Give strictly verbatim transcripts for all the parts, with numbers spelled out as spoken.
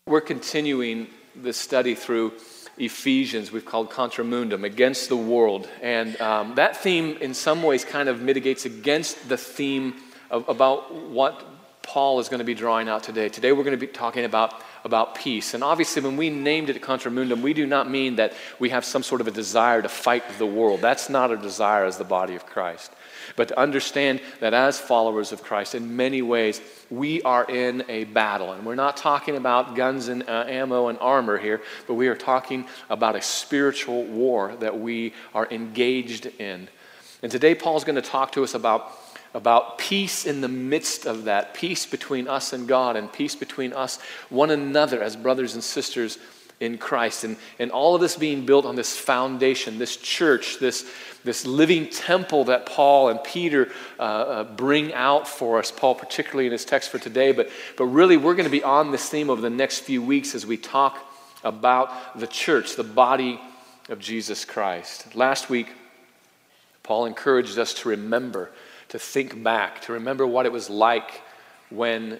We're continuing this study through Ephesians, we've called Contra Mundum, against the world. And um, that theme in some ways kind of mitigates against the theme of, about what Paul is going to be drawing out today. Today we're going to be talking about, about peace. And obviously when we named it Contra Mundum, we do not mean that we have some sort of a desire to fight the world. That's not our desire as the body of Christ. But to understand that as followers of Christ, in many ways, we are in a battle. And we're not talking about guns and uh, ammo and armor here, but we are talking about a spiritual war that we are engaged in. And today Paul's going to talk to us about, about peace in the midst of that, peace between us and God, and peace between us, one another as brothers and sisters in Christ. And, and all of this being built on this foundation, this church, this, this living temple that Paul and Peter uh, uh, bring out for us, Paul particularly in his text for today. But, but really we're going to be on this theme over the next few weeks as we talk about the church, the body of Jesus Christ. Last week, Paul encouraged us to remember, to think back, to remember what it was like when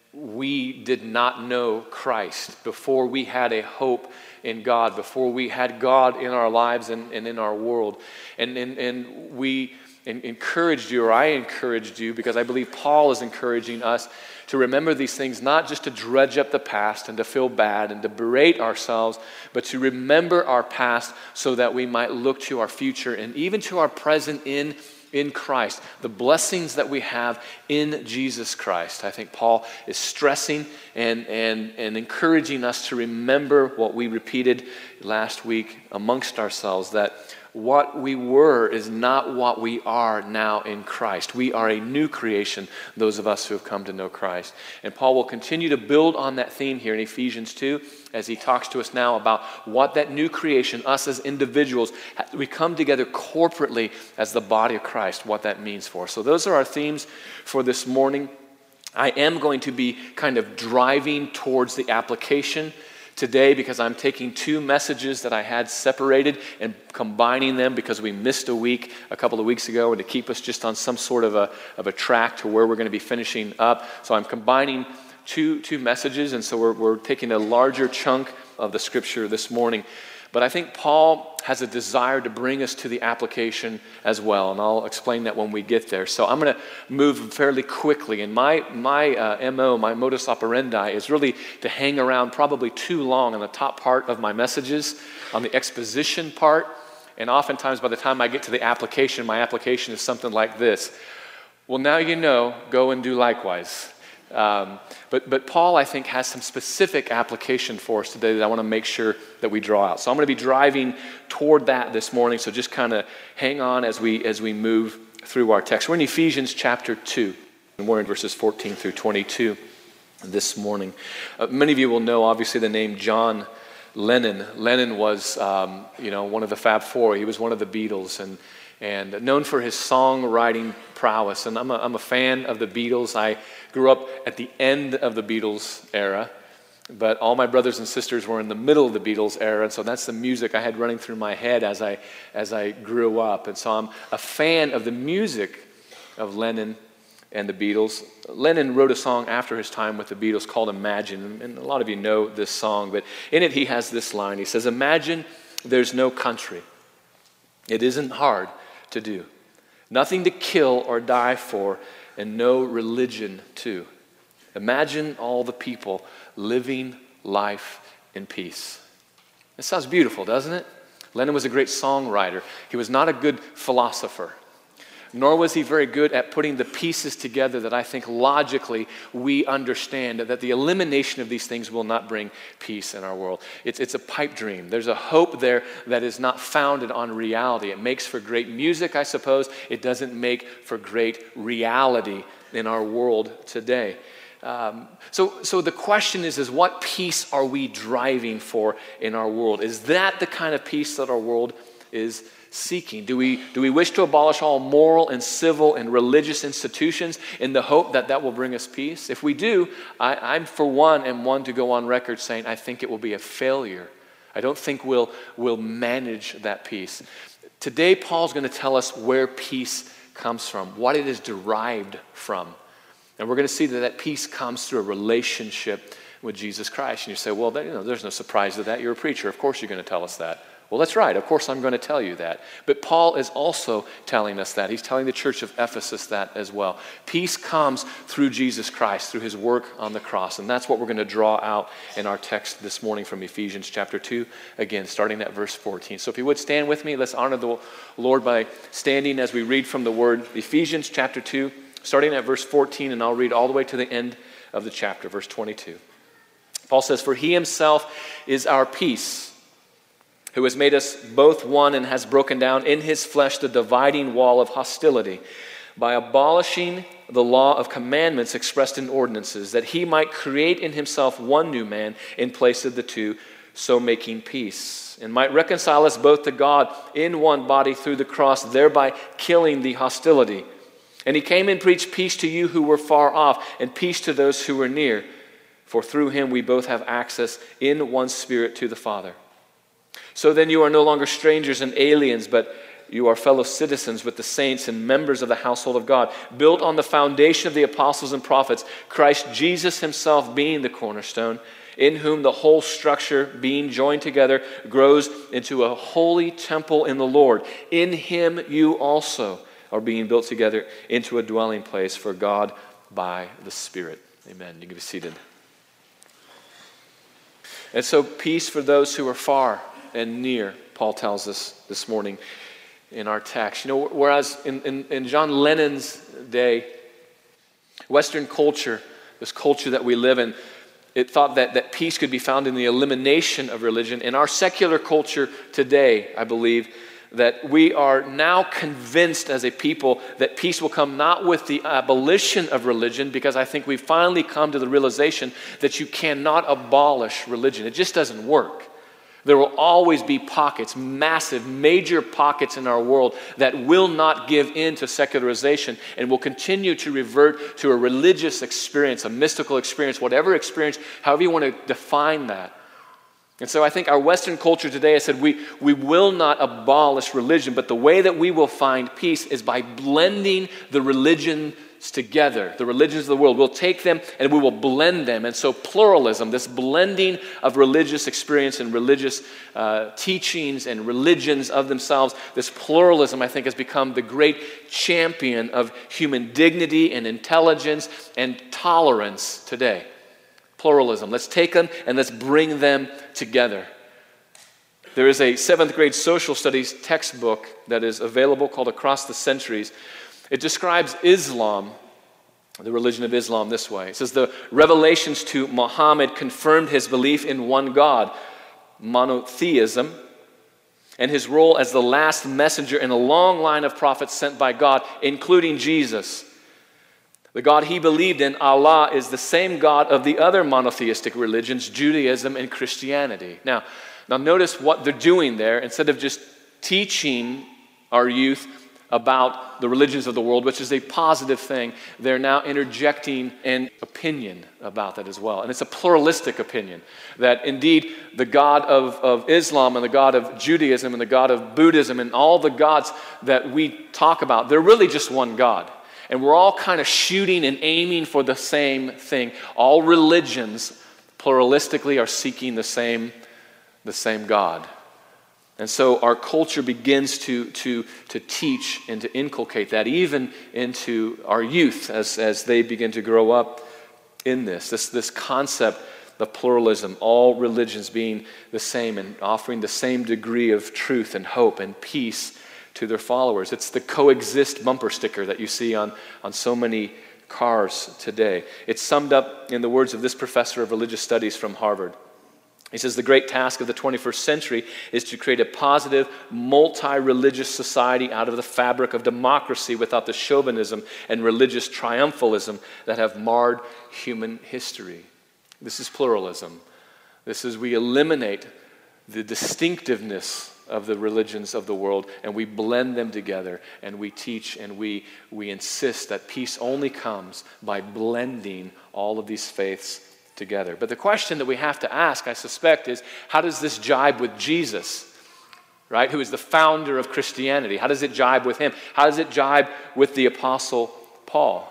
we did not know Christ, before we had a hope in God, before we had God in our lives and, and in our world. And, and, and we encouraged you, or I encouraged you, because I believe Paul is encouraging us to remember these things, not just to dredge up the past and to feel bad and to berate ourselves, but to remember our past so that we might look to our future and even to our present in in Christ, the blessings that we have in Jesus Christ. I think Paul is stressing and, and, and encouraging us to remember what we repeated last week amongst ourselves, that what we were is not what we are now in Christ. We are a new creation, those of us who have come to know Christ. And Paul will continue to build on that theme here in Ephesians two as he talks to us now about what that new creation, us as individuals, we come together corporately as the body of Christ, what that means for us. So those are our themes for this morning. I am going to be kind of driving towards the application today because I'm taking two messages that I had separated and combining them because we missed a week a couple of weeks ago, and to keep us just on some sort of a of a track to where we're going to be finishing up. So I'm combining two two messages, and so we're we're taking a larger chunk of the scripture this morning. But I think Paul has a desire to bring us to the application as well, and I'll explain that when we get there. So I'm going to move fairly quickly, and my my uh, M O, my modus operandi, is really to hang around probably too long on the top part of my messages, on the exposition part, and oftentimes by the time I get to the application, my application is something like this. Well, now you know, go and do likewise. Um, but, but Paul, I think, has some specific application for us today that I want to make sure that we draw out. So I'm going to be driving toward that this morning, so just kind of hang on as we as we move through our text. We're in Ephesians chapter two, and we're in verses fourteen through twenty-two this morning. Uh, many of you will know, obviously, the name John Lennon. Lennon was, um, you know, one of the Fab Four. He was one of the Beatles, and and known for his songwriting prowess. And I'm a, I'm a fan of the Beatles. I grew up at the end of the Beatles era, but all my brothers and sisters were in the middle of the Beatles era, and so that's the music I had running through my head as I as I grew up. And so I'm a fan of the music of Lennon and the Beatles. Lennon wrote a song after his time with the Beatles called Imagine, and a lot of you know this song, but in it he has this line. He says, "Imagine there's no country. It isn't hard to do. Nothing to kill or die for, and no religion too. Imagine all the people living life in peace." It sounds beautiful, doesn't it? Lennon was a great songwriter. He was not a good philosopher, nor was he very good at putting the pieces together that I think logically we understand that the elimination of these things will not bring peace in our world. It's, it's a pipe dream. There's a hope there that is not founded on reality. It makes for great music, I suppose. It doesn't make for great reality in our world today. Um, so, so the question is, is what peace are we driving for in our world? Is that the kind of peace that our world is seeking? Do we do we wish to abolish all moral and civil and religious institutions in the hope that that will bring us peace? If we do, I, I'm for one am one to go on record saying I think it will be a failure. I don't think we'll we'll manage that peace. Today, Paul's going to tell us where peace comes from, what it is derived from. And we're going to see that that peace comes through a relationship with Jesus Christ. And you say, well, you know, there's no surprise to that. You're a preacher. Of course you're going to tell us that. Well, that's right. Of course I'm going to tell you that. But Paul is also telling us that. He's telling the church of Ephesus that as well. Peace comes through Jesus Christ, through his work on the cross. And that's what we're going to draw out in our text this morning from Ephesians chapter two, again, starting at verse fourteen. So if you would stand with me, let's honor the Lord by standing as we read from the word. Ephesians chapter two, starting at verse fourteen, and I'll read all the way to the end of the chapter, verse twenty-two. Paul says, "For he himself is our peace, who has made us both one and has broken down in his flesh the dividing wall of hostility by abolishing the law of commandments expressed in ordinances, that he might create in himself one new man in place of the two, so making peace, and might reconcile us both to God in one body through the cross, thereby killing the hostility. And he came and preached peace to you who were far off, and peace to those who were near. For through him we both have access in one Spirit to the Father. So then you are no longer strangers and aliens, but you are fellow citizens with the saints and members of the household of God, built on the foundation of the apostles and prophets, Christ Jesus himself being the cornerstone, in whom the whole structure, being joined together, grows into a holy temple in the Lord. In him you also are being built together into a dwelling place for God by the Spirit." Amen. You can be seated. And so peace for those who are far and near, Paul tells us this morning in our text. You know, whereas in, in, in John Lennon's day, Western culture, this culture that we live in, it thought that, that peace could be found in the elimination of religion. In our secular culture today, I believe, that we are now convinced as a people that peace will come not with the abolition of religion, because I think we've finally come to the realization that you cannot abolish religion. It just doesn't work. There will always be pockets, massive, major pockets in our world that will not give in to secularization and will continue to revert to a religious experience, a mystical experience, whatever experience, however you want to define that. And so I think our Western culture today has said we, we will not abolish religion, but the way that we will find peace is by blending the religions together, the religions of the world. We'll take them and we will blend them. And so pluralism, this blending of religious experience and religious uh, teachings and religions of themselves, this pluralism, I think, has become the great champion of human dignity and intelligence and tolerance today. Pluralism. Let's take them and let's bring them together. There is a seventh grade social studies textbook that is available called Across the Centuries. It describes Islam, the religion of Islam, this way. It says the revelations to Muhammad confirmed his belief in one God, monotheism, and his role as the last messenger in a long line of prophets sent by God, including Jesus. The God he believed in, Allah, is the same God of the other monotheistic religions, Judaism and Christianity. Now, now notice what they're doing there. Instead of just teaching our youth about the religions of the world, which is a positive thing, they're now interjecting an opinion about that as well. And it's a pluralistic opinion, that indeed the God of, of Islam and the God of Judaism and the God of Buddhism and all the gods that we talk about, they're really just one God. And we're all kind of shooting and aiming for the same thing. All religions, pluralistically, are seeking the same, the same God. And so our culture begins to, to, to teach and to inculcate that even into our youth as, as they begin to grow up in this. This, this concept of pluralism, all religions being the same and offering the same degree of truth and hope and peace to their followers. It's the coexist bumper sticker that you see on, on so many cars today. It's summed up in the words of this professor of religious studies from Harvard. He says, the great task of the twenty-first century is to create a positive, multi-religious society out of the fabric of democracy without the chauvinism and religious triumphalism that have marred human history. This is pluralism. This is we eliminate the distinctiveness of the religions of the world, and we blend them together, and we teach and we, we insist that peace only comes by blending all of these faiths together. But the question that we have to ask, I suspect, is how does this jibe with Jesus, right, who is the founder of Christianity? How does it jibe with him? How does it jibe with the Apostle Paul?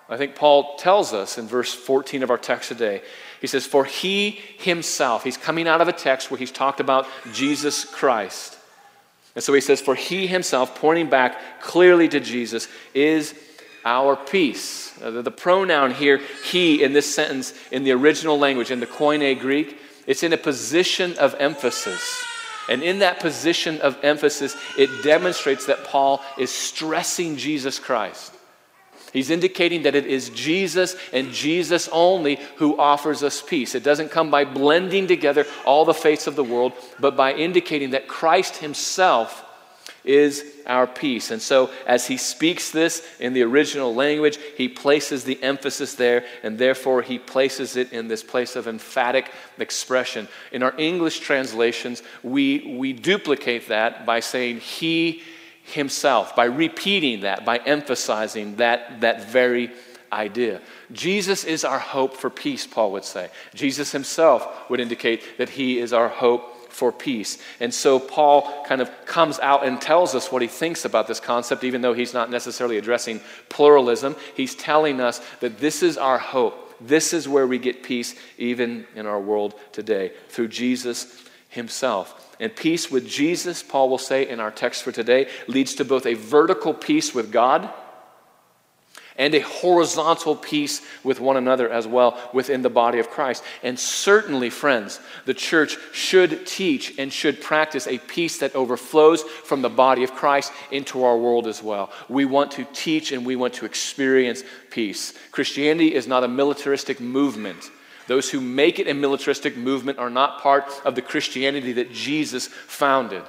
I think Paul tells us in verse fourteen of our text today. He says, for he himself, he's coming out of a text where he's talked about Jesus Christ. And so he says, for he himself, pointing back clearly to Jesus, is our peace. Uh, the, the pronoun here, he, in this sentence, in the original language, in the Koine Greek, it's in a position of emphasis. And in that position of emphasis, it demonstrates that Paul is stressing Jesus Christ. He's indicating that it is Jesus and Jesus only who offers us peace. It doesn't come by blending together all the faiths of the world, but by indicating that Christ himself is our peace. And so as he speaks this in the original language, he places the emphasis there, and therefore he places it in this place of emphatic expression. In our English translations, we, we duplicate that by saying he himself, by repeating that, by emphasizing that, that very idea. Jesus is our hope for peace, Paul would say. Jesus himself would indicate that he is our hope for peace. And so Paul kind of comes out and tells us what he thinks about this concept, even though he's not necessarily addressing pluralism. He's telling us that this is our hope. This is where we get peace even in our world today, through Jesus himself. And peace with Jesus, Paul will say in our text for today, leads to both a vertical peace with God and a horizontal peace with one another as well within the body of Christ. And certainly, friends, the church should teach and should practice a peace that overflows from the body of Christ into our world as well. We want to teach and we want to experience peace. Christianity is not a militaristic movement. Those who make it a militaristic movement are not part of the Christianity that Jesus founded.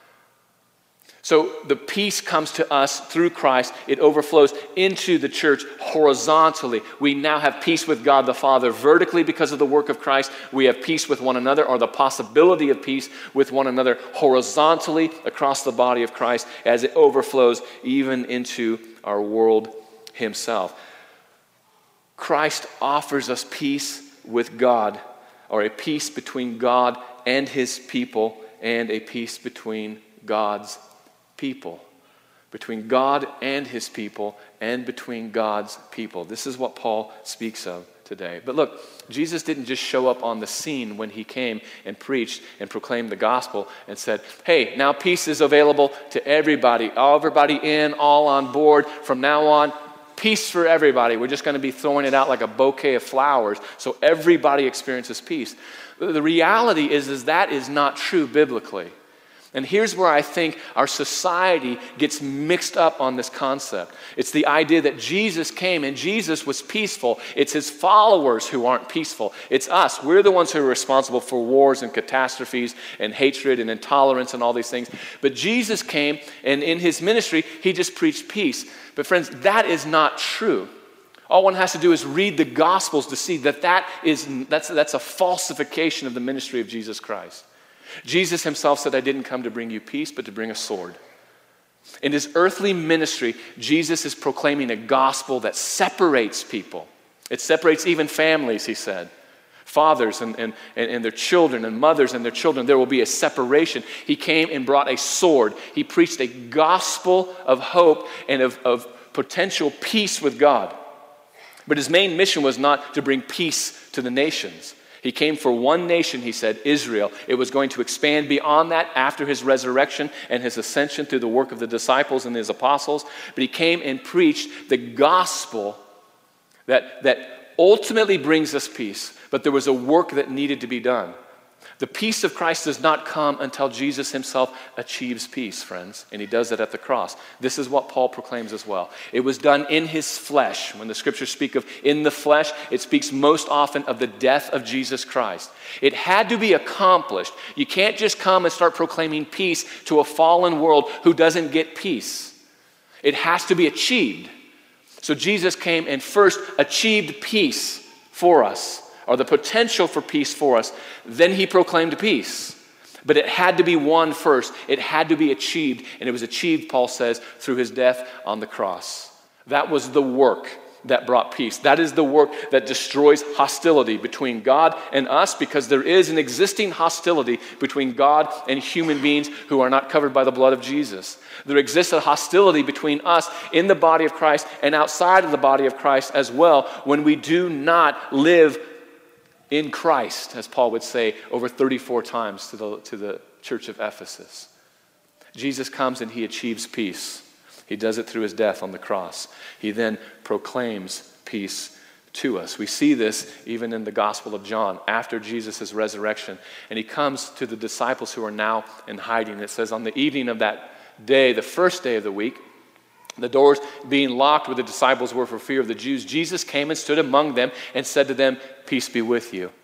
So the peace comes to us through Christ. It overflows into the church horizontally. We now have peace with God the Father vertically because of the work of Christ. We have peace with one another, or the possibility of peace with one another horizontally across the body of Christ as it overflows even into our world himself. Christ offers us peace with God, or a peace between God and his people, and a peace between God's people. Between God and his people, and between God's people. This is what Paul speaks of today. But look, Jesus didn't just show up on the scene when he came and preached and proclaimed the gospel and said, hey, now peace is available to everybody. Everybody in, all on board. From now on, peace for everybody. We're just going to be throwing it out like a bouquet of flowers so everybody experiences peace. The reality is, is that is not true biblically. And here's where I think our society gets mixed up on this concept. It's the idea that Jesus came and Jesus was peaceful. It's his followers who aren't peaceful. It's us. We're the ones who are responsible for wars and catastrophes and hatred and intolerance and all these things. But Jesus came, and in his ministry, he just preached peace. But friends, that is not true. All one has to do is read the Gospels to see that, that is, that's, that's a falsification of the ministry of Jesus Christ. Jesus himself said, I didn't come to bring you peace, but to bring a sword. In his earthly ministry, Jesus is proclaiming a gospel that separates people. It separates even families, he said. Fathers and, and, and their children, and mothers and their children. There will be a separation. He came and brought a sword. He preached a gospel of hope and of, of potential peace with God. But his main mission was not to bring peace to the nations. He came for one nation, he said, Israel. It was going to expand beyond that after his resurrection and his ascension through the work of the disciples and his apostles. But he came and preached the gospel that, that ultimately brings us peace. But there was a work that needed to be done. The peace of Christ does not come until Jesus himself achieves peace, friends. And he does that at the cross. This is what Paul proclaims as well. It was done in his flesh. When the scriptures speak of in the flesh, it speaks most often of the death of Jesus Christ. It had to be accomplished. You can't just come and start proclaiming peace to a fallen world who doesn't get peace. It has to be achieved. So Jesus came and first achieved peace for us, or the potential for peace for us. Then he proclaimed peace. But it had to be won first. It had to be achieved. And it was achieved, Paul says, through his death on the cross. That was the work. that brought peace. That is the work that destroys hostility between God and us, because there is an existing hostility between God and human beings who are not covered by the blood of Jesus. There exists a hostility between us in the body of Christ and outside of the body of Christ as well when we do not live in Christ, as Paul would say over thirty-four times to the, to the church of Ephesus. Jesus comes and he achieves peace. He does it through his death on the cross. He then proclaims peace to us. We see this even in the Gospel of John after Jesus' resurrection. And he comes to the disciples who are now in hiding. It says, on the evening of that day, the first day of the week, the doors being locked where the disciples were for fear of the Jews, Jesus came and stood among them and said to them, "Peace be with you."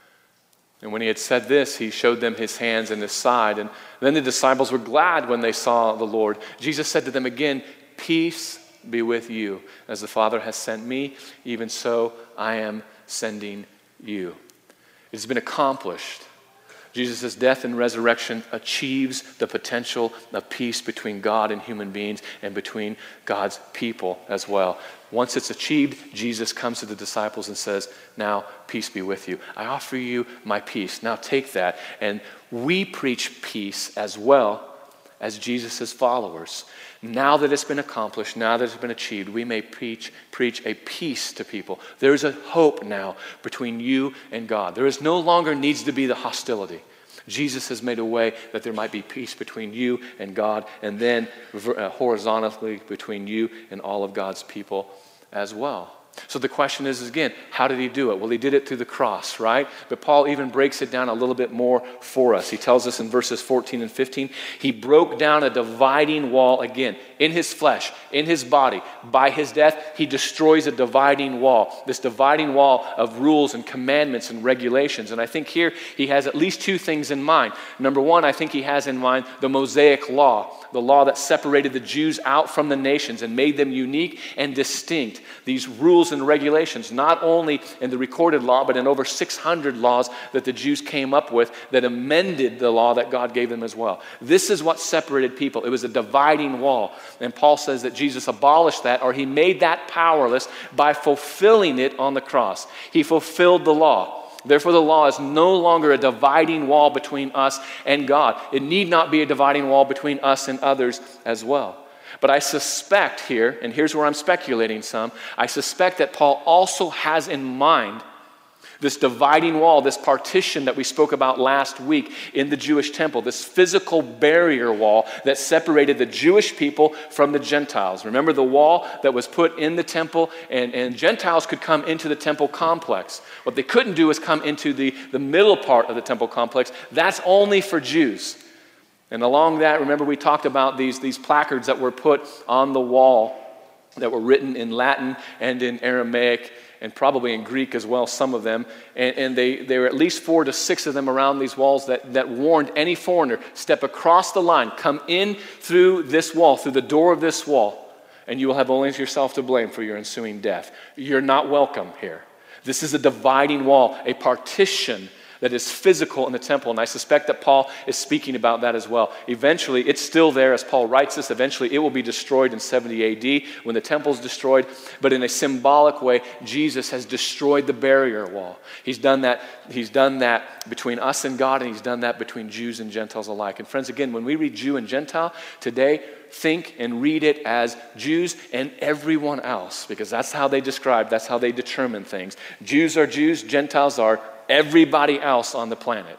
And when he had said this, he showed them his hands and his side. And then the disciples were glad when they saw the Lord. Jesus said to them again, "Peace be with you. As the Father has sent me, even so I am sending you." It's been accomplished. Jesus' death and resurrection achieves the potential of peace between God and human beings and between God's people as well. Once it's achieved, Jesus comes to the disciples and says, "Now, peace be with you. I offer you my peace. Now take that." And we preach peace as well as Jesus' followers. Now that it's been accomplished, now that it's been achieved, we may preach, preach a peace to people. There is a hope now between you and God. There is no longer needs to be the hostility. Jesus has made a way that there might be peace between you and God, and then uh, horizontally between you and all of God's people as well. So the question is, again, how did he do it? Well, he did it through the cross, right? But Paul even breaks it down a little bit more for us. He tells us in verses fourteen and fifteen, he broke down a dividing wall again in his flesh, in his body. By his death, he destroys a dividing wall, this dividing wall of rules and commandments and regulations. And I think here he has at least two things in mind. Number one, I think he has in mind the Mosaic law, the law that separated the Jews out from the nations and made them unique and distinct. These rules and regulations, not only in the recorded law, but in over six hundred laws that the Jews came up with that amended the law that God gave them as well. This is what separated people. It was a dividing wall. And Paul says that Jesus abolished that, or he made that powerless by fulfilling it on the cross. He fulfilled the law. Therefore, the law is no longer a dividing wall between us and God. It need not be a dividing wall between us and others as well. But I suspect here, and here's where I'm speculating some, I suspect that Paul also has in mind this dividing wall, this partition that we spoke about last week in the Jewish temple, this physical barrier wall that separated the Jewish people from the Gentiles. Remember the wall that was put in the temple, and, and Gentiles could come into the temple complex. What they couldn't do is come into the, the middle part of the temple complex. That's only for Jews. And along that, remember we talked about these, these placards that were put on the wall that were written in Latin and in Aramaic and probably in Greek as well, some of them. And, and they, there were at least four to six of them around these walls that, that warned any foreigner, step across the line, come in through this wall, through the door of this wall, and you will have only yourself to blame for your ensuing death. You're not welcome here. This is a dividing wall, a partition that is physical in the temple, and I suspect that Paul is speaking about that as well. Eventually, it's still there as Paul writes this. Eventually, it will be destroyed in seventy A D when the temple is destroyed, but in a symbolic way, Jesus has destroyed the barrier wall. He's done that, he's done that between us and God, and he's done that between Jews and Gentiles alike. And friends, again, when we read Jew and Gentile today, think and read it as Jews and everyone else, because that's how they describe, that's how they determine things. Jews are Jews, Gentiles are everybody else on the planet.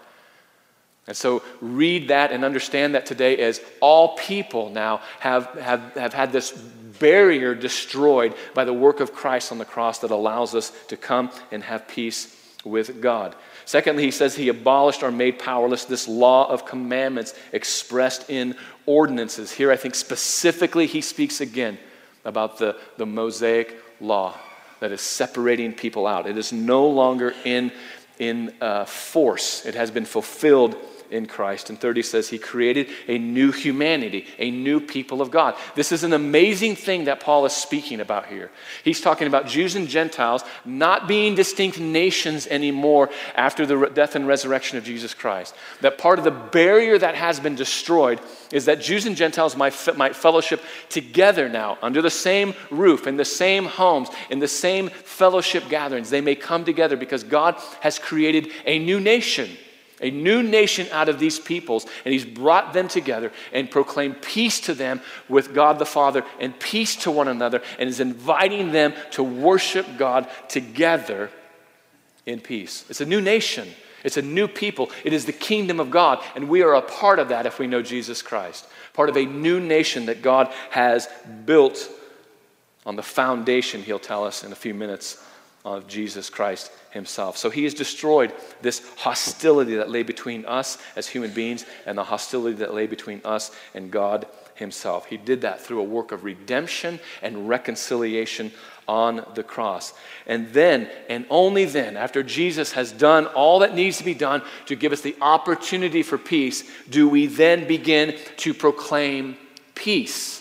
And so read that and understand that today as all people now have, have, have had this barrier destroyed by the work of Christ on the cross that allows us to come and have peace with God. Secondly, he says he abolished or made powerless this law of commandments expressed in ordinances. Here I think specifically he speaks again about the, the Mosaic law that is separating people out. It is no longer in in uh, force. It has been fulfilled in Christ. And third, he says he created a new humanity, a new people of God. This is an amazing thing that Paul is speaking about here. He's talking about Jews and Gentiles not being distinct nations anymore after the death and resurrection of Jesus Christ. That part of the barrier that has been destroyed is that Jews and Gentiles might, might fellowship together now under the same roof, in the same homes, in the same fellowship gatherings. They may come together because God has created a new nation, a new nation out of these peoples, and he's brought them together and proclaimed peace to them with God the Father and peace to one another, and is inviting them to worship God together in peace. It's a new nation. It's a new people. It is the kingdom of God, and we are a part of that if we know Jesus Christ. Part of a new nation that God has built on the foundation, he'll tell us in a few minutes, of Jesus Christ himself. So he has destroyed this hostility that lay between us as human beings and the hostility that lay between us and God himself. He did that through a work of redemption and reconciliation on the cross. And then, and only then, after Jesus has done all that needs to be done to give us the opportunity for peace, do we then begin to proclaim peace.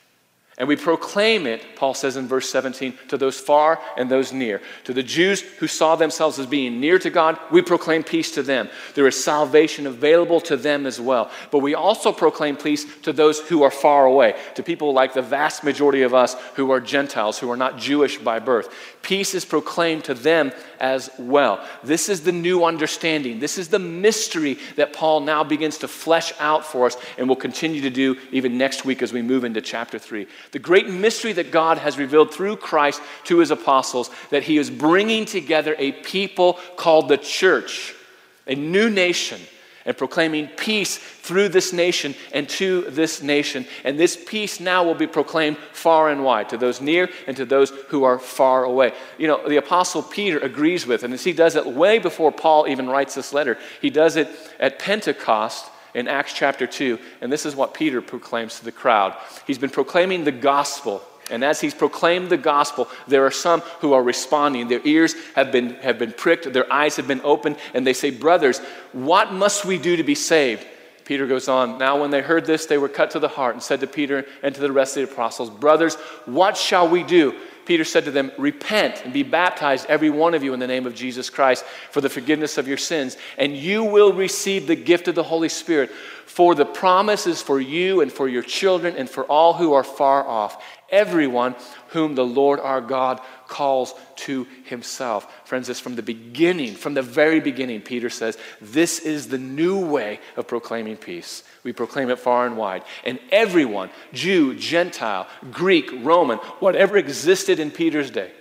And we proclaim it, Paul says in verse seventeen, to those far and those near. To the Jews who saw themselves as being near to God, we proclaim peace to them. There is salvation available to them as well. But we also proclaim peace to those who are far away, to people like the vast majority of us who are Gentiles, who are not Jewish by birth. Peace is proclaimed to them as well. This is the new understanding. This is the mystery that Paul now begins to flesh out for us and will continue to do even next week as we move into chapter three. The great mystery that God has revealed through Christ to his apostles, that he is bringing together a people called the church, a new nation, and proclaiming peace through this nation and to this nation. And this peace now will be proclaimed far and wide, to those near and to those who are far away. You know, the Apostle Peter agrees with, and he does it way before Paul even writes this letter. He does it at Pentecost in Acts chapter two, and this is what Peter proclaims to the crowd. He's been proclaiming the gospel, and as he's proclaimed the gospel, there are some who are responding. Their ears have been, have been pricked, their eyes have been opened, and they say, "Brothers, what must we do to be saved?" Peter goes on, "Now when they heard this, they were cut to the heart and said to Peter and to the rest of the apostles, 'Brothers, what shall we do?' Peter said to them, 'Repent and be baptized, every one of you, in the name of Jesus Christ, for the forgiveness of your sins, and you will receive the gift of the Holy Spirit. For the promise is for you and for your children and for all who are far off, everyone whom the Lord our God calls to himself.'" Friends, this from the beginning, from the very beginning, Peter says, this is the new way of proclaiming peace. We proclaim it far and wide. And everyone, Jew, Gentile, Greek, Roman, whatever existed in Peter's day,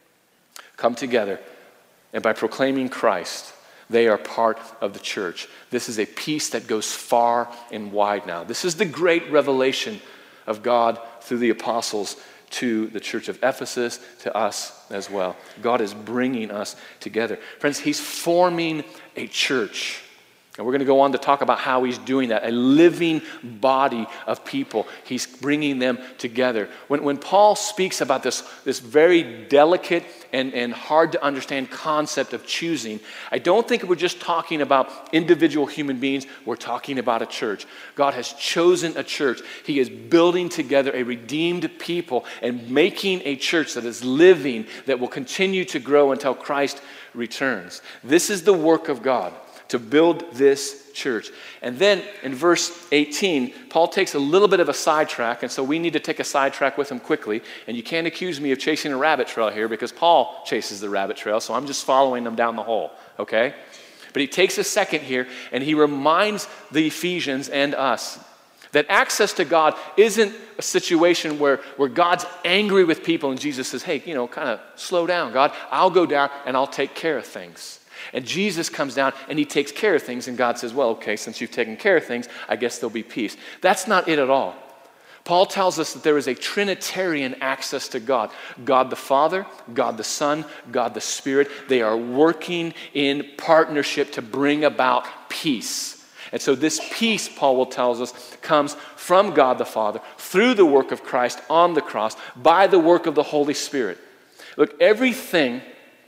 come together. And by proclaiming Christ, they are part of the church. This is a peace that goes far and wide now. This is the great revelation of God through the apostles to the church of Ephesus, to us as well. God is bringing us together. Friends, he's forming a church. And we're going to go on to talk about how he's doing that, a living body of people. He's bringing them together. When, when Paul speaks about this, this very delicate and, and hard to understand concept of choosing, I don't think we're just talking about individual human beings. We're talking about a church. God has chosen a church. He is building together a redeemed people and making a church that is living, that will continue to grow until Christ returns. This is the work of God, to build this church. And then in verse eighteen, Paul takes a little bit of a sidetrack, and so we need to take a sidetrack with him quickly. And you can't accuse me of chasing a rabbit trail here, because Paul chases the rabbit trail, so I'm just following him down the hole, okay? But he takes a second here, and he reminds the Ephesians and us that access to God isn't a situation where, where God's angry with people and Jesus says, "Hey, you know, kind of slow down, God. I'll go down and I'll take care of things." And Jesus comes down and he takes care of things, and God says, "Well, okay, since you've taken care of things, I guess there'll be peace." That's not it at all. Paul tells us that there is a Trinitarian access to God. God the Father, God the Son, God the Spirit. They are working in partnership to bring about peace. And so this peace, Paul will tell us, comes from God the Father through the work of Christ on the cross by the work of the Holy Spirit. Look, everything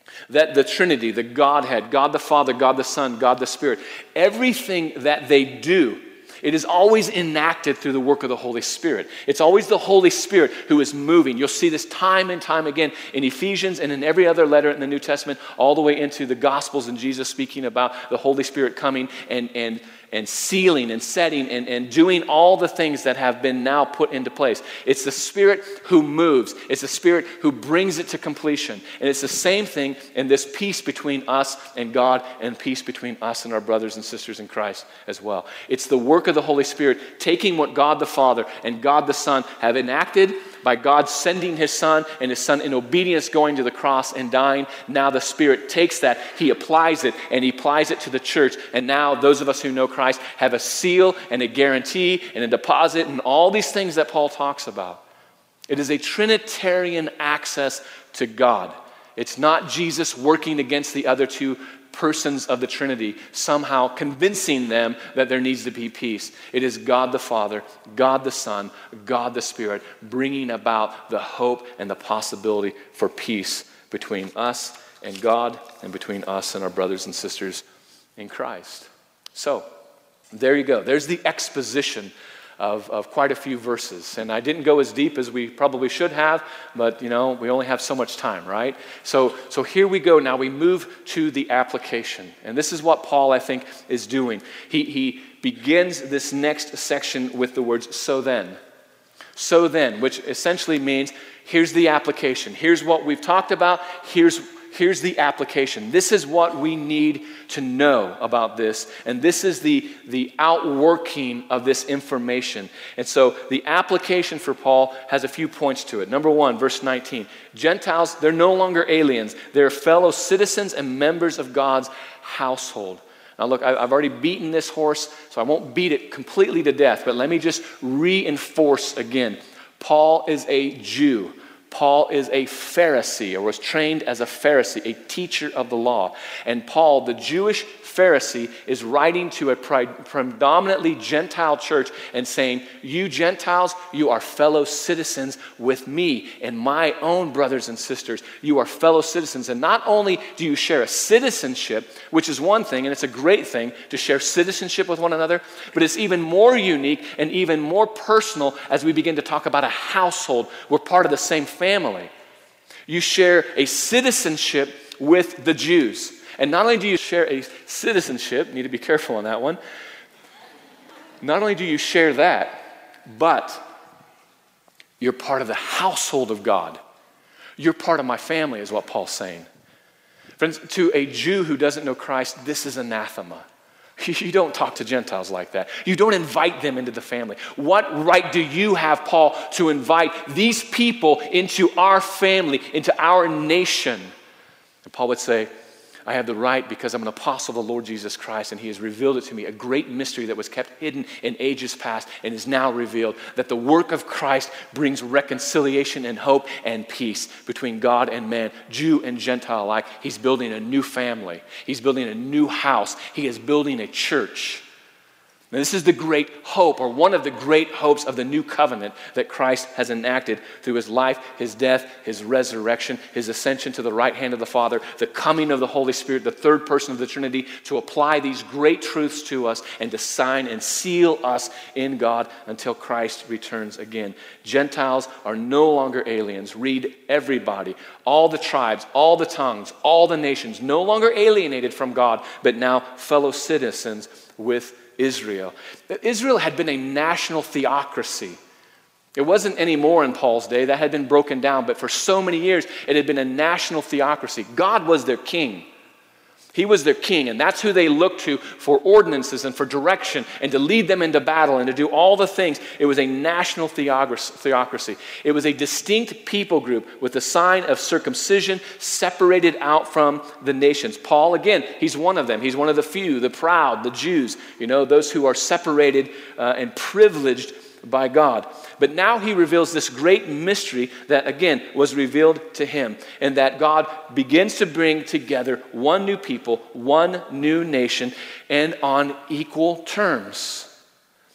that the Trinity, the Godhead, God the Father, God the Son, God the Spirit, everything that they do, it is always enacted through the work of the Holy Spirit. It's always the Holy Spirit who is moving. You'll see this time and time again in Ephesians and in every other letter in the New Testament, all the way into the Gospels and Jesus speaking about the Holy Spirit coming and, and, and sealing and setting and, and doing all the things that have been now put into place. It's the Spirit who moves. It's the Spirit who brings it to completion. And it's the same thing in this peace between us and God and peace between us and our brothers and sisters in Christ as well. It's the work of the Holy Spirit taking what God the Father and God the Son have enacted by God sending his Son and his Son in obedience going to the cross and dying. Now the Spirit takes that, he applies it, and he applies it to the church. And now those of us who know Christ have a seal and a guarantee and a deposit and all these things that Paul talks about. It is a Trinitarian access to God. It's not Jesus working against the other two persons of the Trinity, somehow convincing them that there needs to be peace. It is God the Father, God the Son, God the Spirit, bringing about the hope and the possibility for peace between us and God and between us and our brothers and sisters in Christ. So, there you go. There's the exposition Of, of quite a few verses. And I didn't go as deep as we probably should have, but, you know, we only have so much time, right? So, so here we go. Now we move to the application. And this is what Paul, I think, is doing. He, he begins this next section with the words, so then. So then, which essentially means, here's the application. Here's what we've talked about. Here's Here's the application. This is what we need to know about this. And this is the, the outworking of this information. And so the application for Paul has a few points to it. Number one, verse nineteen. Gentiles, they're no longer aliens. They're fellow citizens and members of God's household. Now look, I've already beaten this horse, so I won't beat it completely to death. But let me just reinforce again. Paul is a Jew. Paul is a Pharisee, or was trained as a Pharisee, a teacher of the law. And Paul, the Jewish Pharisee, is writing to a predominantly Gentile church and saying, you Gentiles, you are fellow citizens with me and my own brothers and sisters. You are fellow citizens. And not only do you share a citizenship, which is one thing, and it's a great thing to share citizenship with one another, but it's even more unique and even more personal as we begin to talk about a household. We're part of the same family. You share a citizenship with the Jews. And not only do you share a citizenship, need to be careful on that one, not only do you share that, but you're part of the household of God. You're part of my family, is what Paul's saying. Friends, to a Jew who doesn't know Christ, this is anathema. You don't talk to Gentiles like that. You don't invite them into the family. What right do you have, Paul, to invite these people into our family, into our nation? And Paul would say, I have the right because I'm an apostle of the Lord Jesus Christ, and he has revealed it to me, a great mystery that was kept hidden in ages past and is now revealed, that the work of Christ brings reconciliation and hope and peace between God and man, Jew and Gentile alike. He's building a new family. He's building a new house. He is building a church. Now, this is the great hope, or one of the great hopes of the new covenant that Christ has enacted through his life, his death, his resurrection, his ascension to the right hand of the Father, the coming of the Holy Spirit, the third person of the Trinity, to apply these great truths to us and to sign and seal us in God until Christ returns again. Gentiles are no longer aliens. Read everybody, all the tribes, all the tongues, all the nations, no longer alienated from God, but now fellow citizens with Israel. Israel had been a national theocracy. It wasn't anymore in Paul's day. That had been broken down. But for so many years, it had been a national theocracy. God was their king. He was their king, and that's who they looked to for ordinances and for direction and to lead them into battle and to do all the things. It was a national theocracy. It was a distinct people group with the sign of circumcision separated out from the nations. Paul, again, he's one of them. He's one of the few, the proud, the Jews, you know, those who are separated uh, and privileged by God. But now he reveals this great mystery that, again, was revealed to him, and that God begins to bring together one new people, one new nation, and on equal terms.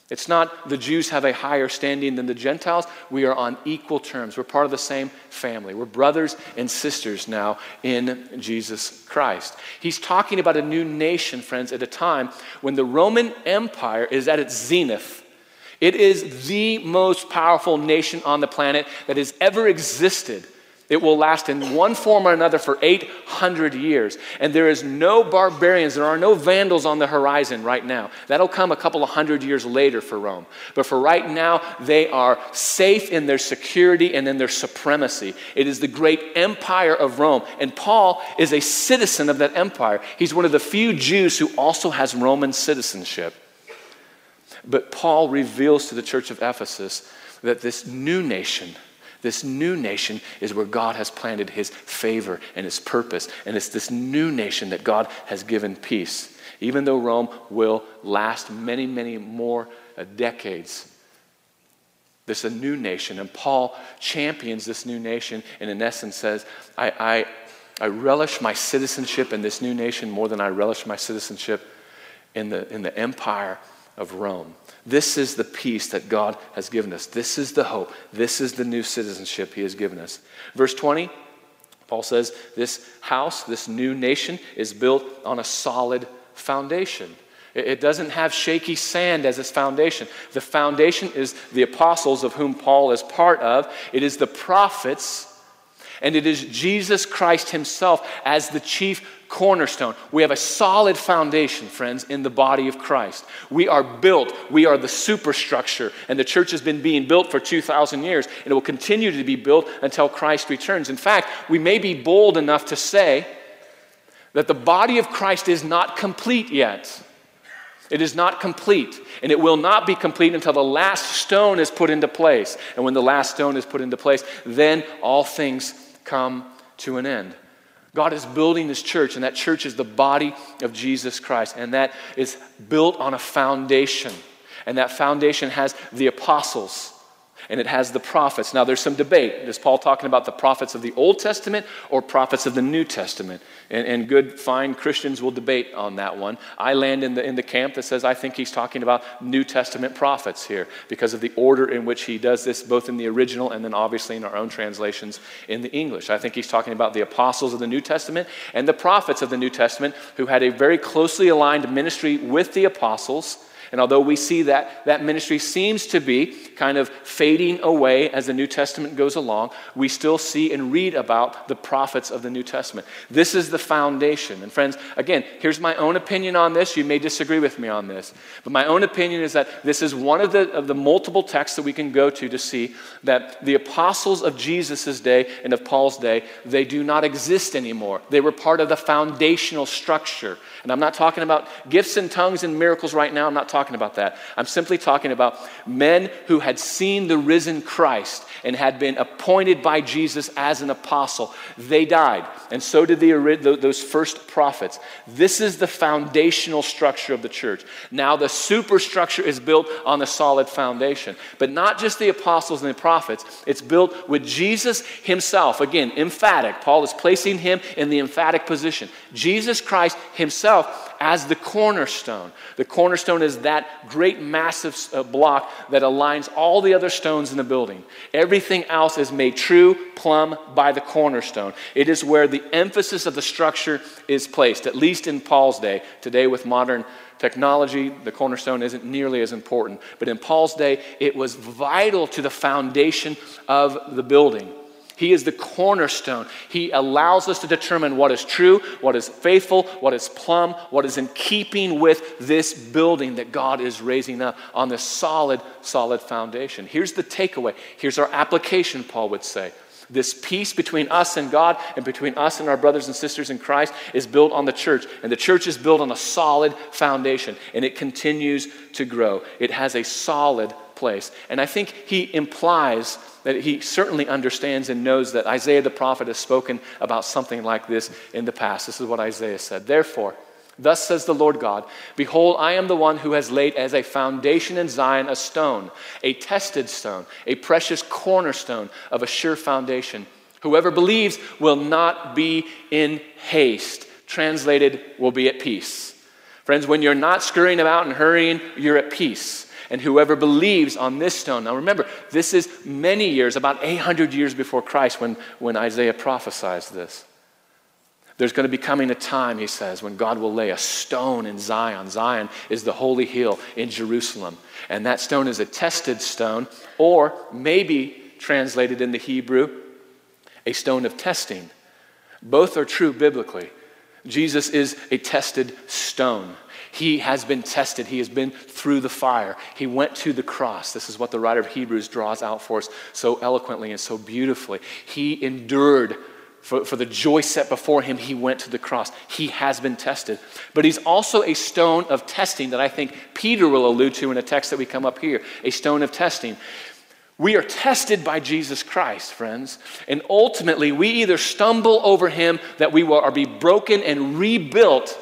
It's not the Jews have a higher standing than the Gentiles. We are on equal terms. We're part of the same family. We're brothers and sisters now in Jesus Christ. He's talking about a new nation, friends, at a time when the Roman Empire is at its zenith. It is the most powerful nation on the planet that has ever existed. It will last in one form or another for eight hundred years. And there is no barbarians, there are no Vandals on the horizon right now. That'll come a couple of hundred years later for Rome. But for right now, they are safe in their security and in their supremacy. It is the great empire of Rome. And Paul is a citizen of that empire. He's one of the few Jews who also has Roman citizenship. But Paul reveals to the church of Ephesus that this new nation, This new nation is where God has planted his favor and his purpose. And it's this new nation that God has given peace. Even though Rome will last many, many more uh, decades. This is a new nation. And Paul champions this new nation and in essence says, I, I, I relish my citizenship in this new nation more than I relish my citizenship in the, in the empire of Rome. This is the peace that God has given us. This is the hope. This is the new citizenship he has given us. Verse twenty, Paul says, this house, this new nation is built on a solid foundation. It doesn't have shaky sand as its foundation. The foundation is the apostles of whom Paul is part of. It is the prophets, and it is Jesus Christ himself as the chief cornerstone. We have a solid foundation, friends, in the body of Christ. We are built. We are the superstructure. And the church has been being built for two thousand years, and it will continue to be built until Christ returns. In fact, we may be bold enough to say that the body of Christ is not complete yet. It is not complete, and it will not be complete until the last stone is put into place. And when the last stone is put into place, then all things come to an end. God is building his church, and that church is the body of Jesus Christ, and that is built on a foundation. And that foundation has the apostles, and it has the prophets. Now, there's some debate. Is Paul talking about the prophets of the Old Testament or prophets of the New Testament? And, and good, fine Christians will debate on that one. I land in the, in the camp that says I think he's talking about New Testament prophets here because of the order in which he does this, both in the original and then obviously in our own translations in the English. I think he's talking about the apostles of the New Testament and the prophets of the New Testament who had a very closely aligned ministry with the apostles. And although we see that that ministry seems to be kind of fading away as the New Testament goes along, we still see and read about the prophets of the New Testament. This is the foundation. And friends, again, here's my own opinion on this. You may disagree with me on this. But my own opinion is that this is one of the, of the multiple texts that we can go to to see that the apostles of Jesus' day and of Paul's day, they do not exist anymore. They were part of the foundational structure. And I'm not talking about gifts and tongues and miracles right now. I'm not talking about that. I'm simply talking about men who had seen the risen Christ and had been appointed by Jesus as an apostle. They died, and so did the, those first prophets. This is the foundational structure of the church. Now the superstructure is built on a solid foundation. But not just the apostles and the prophets. It's built with Jesus himself. Again, emphatic. Paul is placing him in the emphatic position. Jesus Christ himself as the cornerstone. The cornerstone is that great massive uh, block that aligns all the other stones in the building. Everything else is made true, plumb by the cornerstone. It is where the emphasis of the structure is placed, at least in Paul's day. Today with modern technology, the cornerstone isn't nearly as important. But in Paul's day, it was vital to the foundation of the building. He is the cornerstone. He allows us to determine what is true, what is faithful, what is plumb, what is in keeping with this building that God is raising up on this solid, solid foundation. Here's the takeaway. Here's our application, Paul would say. This peace between us and God and between us and our brothers and sisters in Christ is built on the church. And the church is built on a solid foundation. And it continues to grow. It has a solid place. And I think he implies that he certainly understands and knows that Isaiah the prophet has spoken about something like this in the past. This is what Isaiah said. Therefore, thus says the Lord God, behold, I am the one who has laid as a foundation in Zion a stone, a tested stone, a precious cornerstone of a sure foundation. Whoever believes will not be in haste. Translated, will be at peace. Friends, when you're not scurrying about and hurrying, you're at peace. and whoever believes on this stone. Now remember, this is many years, about eight hundred years before Christ when, when Isaiah prophesies this. There's going to be coming a time, he says, when God will lay a stone in Zion. Zion is the holy hill in Jerusalem. And that stone is a tested stone, or maybe translated in the Hebrew, a stone of testing. Both are true biblically. Jesus is a tested stone. He has been tested. He has been through the fire. He went to the cross. This is what the writer of Hebrews draws out for us so eloquently and so beautifully. He endured For, for the joy set before him, he went to the cross. He has been tested. But he's also a stone of testing that I think Peter will allude to in a text that we come up here, a stone of testing. We are tested by Jesus Christ, friends. And ultimately, we either stumble over him that we will are be broken and rebuilt,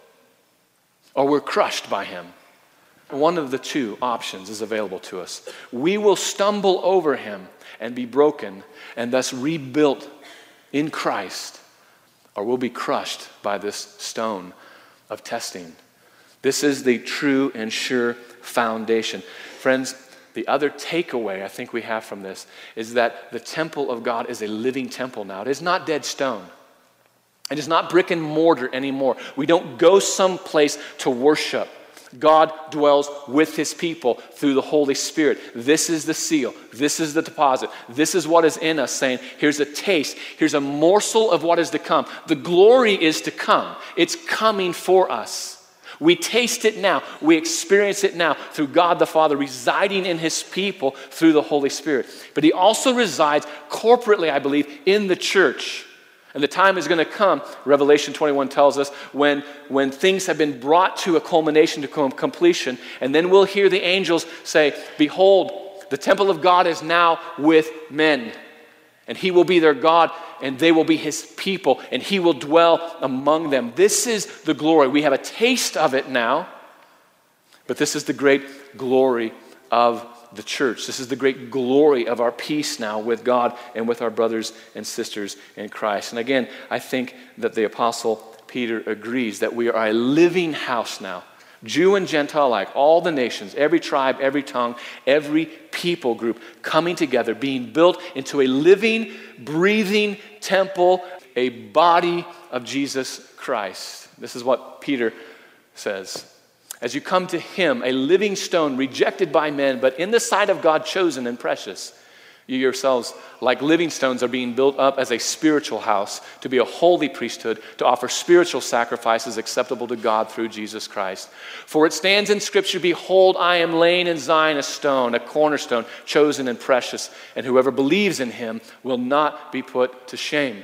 or we're crushed by him. One of the two options is available to us. We will stumble over him and be broken and thus rebuilt in Christ, or we'll be crushed by this stone of testing. This is the true and sure foundation. Friends, the other takeaway I think we have from this is that the temple of God is a living temple now. It is not dead stone. It is not brick and mortar anymore. We don't go someplace to worship. God dwells with his people through the Holy Spirit. This is the seal. This is the deposit. This is what is in us, saying, here's a taste. Here's a morsel of what is to come. The glory is to come. It's coming for us. We taste it now. We experience it now through God the Father residing in his people through the Holy Spirit. But he also resides corporately, I believe, in the church. And the time is going to come, Revelation twenty-one tells us, when, when things have been brought to a culmination, to completion, and then we'll hear the angels say, behold, the temple of God is now with men, and he will be their God, and they will be his people, and he will dwell among them. This is the glory. We have a taste of it now, but this is the great glory of the church. This is the great glory of our peace now with God and with our brothers and sisters in Christ. And again, I think that the Apostle Peter agrees that we are a living house now. Jew and Gentile alike, all the nations, every tribe, every tongue, every people group coming together, being built into a living, breathing temple, a body of Jesus Christ. This is what Peter says. As you come to him, a living stone rejected by men, but in the sight of God chosen and precious, you yourselves, like living stones, are being built up as a spiritual house, to be a holy priesthood, to offer spiritual sacrifices acceptable to God through Jesus Christ. For it stands in Scripture, behold, I am laying in Zion a stone, a cornerstone, chosen and precious, and whoever believes in him will not be put to shame.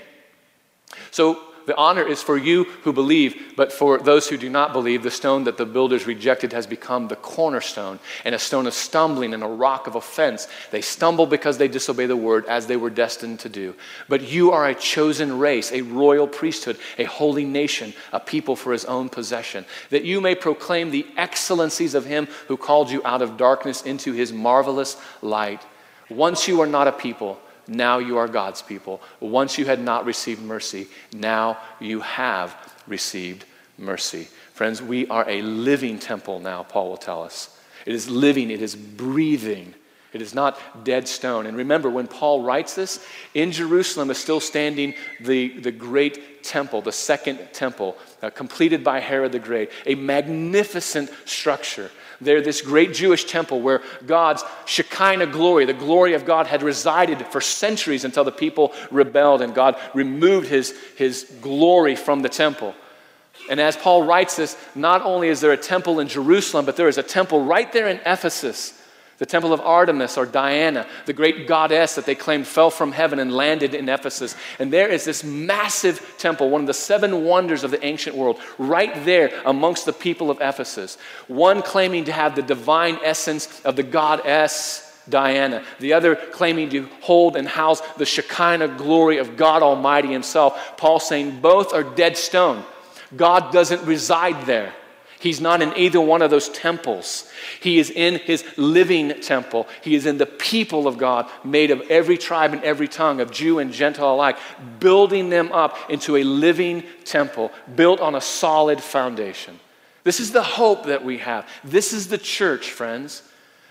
So, the honor is for you who believe, but for those who do not believe, the stone that the builders rejected has become the cornerstone, and a stone of stumbling and a rock of offense. They stumble because they disobey the word, as they were destined to do. But you are a chosen race, a royal priesthood, a holy nation, a people for his own possession, that you may proclaim the excellencies of him who called you out of darkness into his marvelous light. Once you were not a people, now you are God's people. Once you had not received mercy, now you have received mercy. Friends, we are a living temple now, Paul will tell us. It is living, it is breathing. It is not dead stone. And remember, when Paul writes this, in Jerusalem is still standing the, the great temple, the second temple, uh, completed by Herod the Great, a magnificent structure. There, this great Jewish temple where God's Shekinah glory, the glory of God, had resided for centuries until the people rebelled and God removed his, his glory from the temple. And as Paul writes this, not only is there a temple in Jerusalem, but there is a temple right there in Ephesus, the temple of Artemis or Diana, the great goddess that they claimed fell from heaven and landed in Ephesus. And there is this massive temple, one of the seven wonders of the ancient world, right there amongst the people of Ephesus. One claiming to have the divine essence of the goddess Diana, the other claiming to hold and house the Shekinah glory of God Almighty himself. Paul saying both are dead stone. God doesn't reside there. He's not in either one of those temples. He is in his living temple. He is in the people of God, made of every tribe and every tongue, of Jew and Gentile alike, building them up into a living temple, built on a solid foundation. This is the hope that we have. This is the church, friends.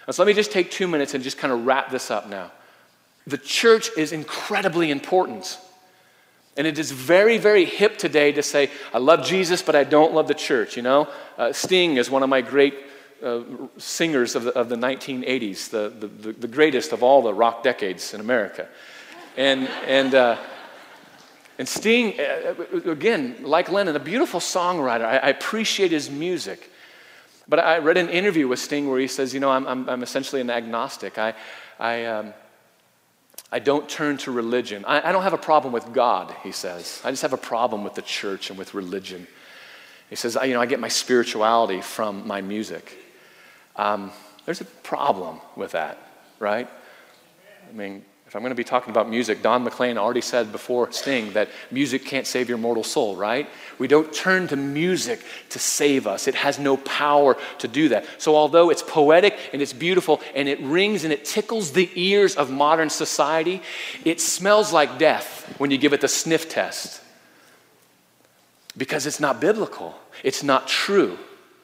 And so let me just take two minutes and just kind of wrap this up now. The church is incredibly important. And it is very, very hip today to say, I love Jesus, but I don't love the church, you know? Uh, Sting is one of my great uh, singers of the, of the nineteen eighties, the, the, the greatest of all the rock decades in America. And, and, uh, and Sting, uh, again, like Lennon, a beautiful songwriter. I, I appreciate his music. But I read an interview with Sting where he says, you know, I'm, I'm, I'm essentially an agnostic. I, I, um, I don't turn to religion. I, I don't have a problem with God, he says. I just have a problem with the church and with religion. He says, you know, I get my spirituality from my music. Um, there's a problem with that, right? I mean, if I'm going to be talking about music, Don McLean already said before Sting that music can't save your mortal soul, right? We don't turn to music to save us. It has no power to do that. So although it's poetic and it's beautiful and it rings and it tickles the ears of modern society, it smells like death when you give it the sniff test. Because it's not biblical. It's not true.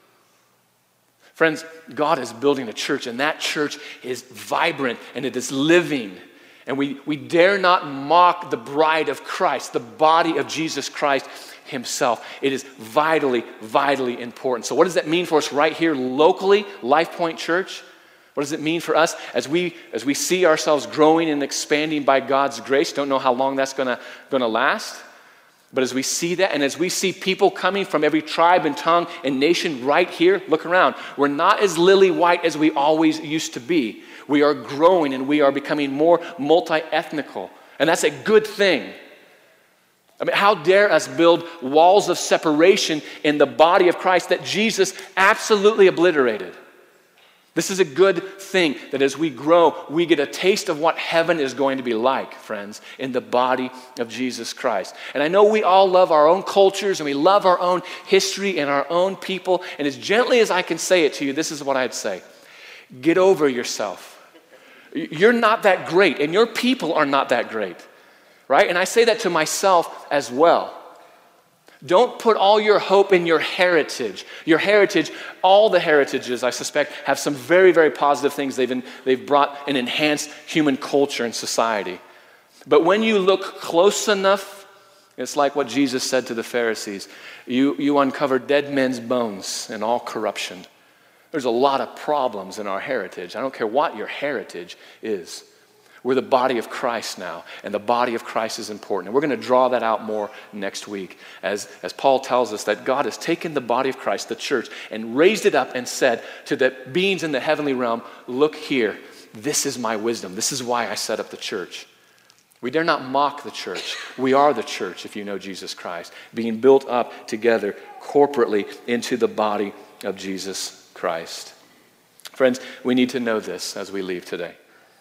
Friends, God is building a church, and that church is vibrant and it is living. And we, we dare not mock the bride of Christ, the body of Jesus Christ himself. It is vitally, vitally important. So what does that mean for us right here locally, Life Point Church? What does it mean for us as we as we see ourselves growing and expanding by God's grace? Don't know how long that's gonna, gonna last. But as we see that, and as we see people coming from every tribe and tongue and nation right here, look around. We're not as lily white as we always used to be. We are growing and we are becoming more multi-ethnical. And that's a good thing. I mean, how dare us build walls of separation in the body of Christ that Jesus absolutely obliterated? This is a good thing, that as we grow, we get a taste of what heaven is going to be like, friends, in the body of Jesus Christ. And I know we all love our own cultures and we love our own history and our own people. And as gently as I can say it to you, this is what I'd say. Get over yourself. You're not that great, and your people are not that great, right? And I say that to myself as well. Don't put all your hope in your heritage. Your heritage, all the heritages, I suspect, have some very, very positive things. They've, in, they've brought an enhanced human culture and society. But when you look close enough, it's like what Jesus said to the Pharisees. You, you uncover dead men's bones and all corruption. There's a lot of problems in our heritage. I don't care what your heritage is. We're the body of Christ now, and the body of Christ is important. And we're going to draw that out more next week as, as Paul tells us that God has taken the body of Christ, the church, and raised it up and said to the beings in the heavenly realm, look here, this is my wisdom. This is why I set up the church. We dare not mock the church. We are the church, if you know Jesus Christ, being built up together corporately into the body of Jesus Christ. Friends, we need to know this as we leave today.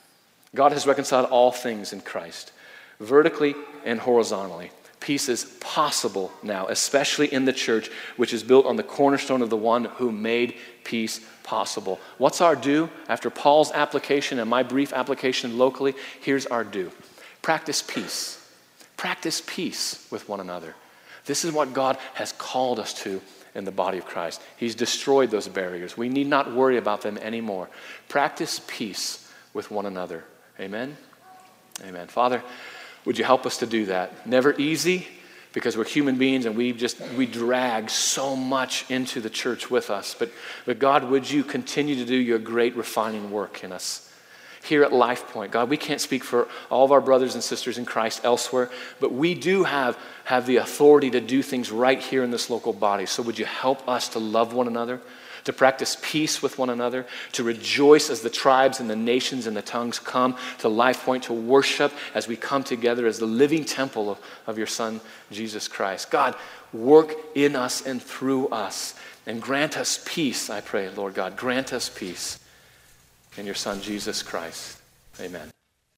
God has reconciled all things in Christ, vertically and horizontally. Peace is possible now, especially in the church, which is built on the cornerstone of the one who made peace possible. What's our due? After Paul's application and my brief application locally, here's our due. Practice peace. Practice peace with one another. This is what God has called us to in the body of Christ. He's destroyed those barriers. We need not worry about them anymore. Practice peace with one another. Amen? Amen. Father, would you help us to do that? Never easy, because we're human beings and we just, we drag so much into the church with us. But, but God, would you continue to do your great refining work in us? Here at Life Point, God, we can't speak for all of our brothers and sisters in Christ elsewhere, but we do have, have the authority to do things right here in this local body. So would you help us to love one another, to practice peace with one another, to rejoice as the tribes and the nations and the tongues come to Life Point, to worship as we come together as the living temple of, of your Son, Jesus Christ. God, work in us and through us and grant us peace, I pray, Lord God. Grant us peace in your Son, Jesus Christ. Amen.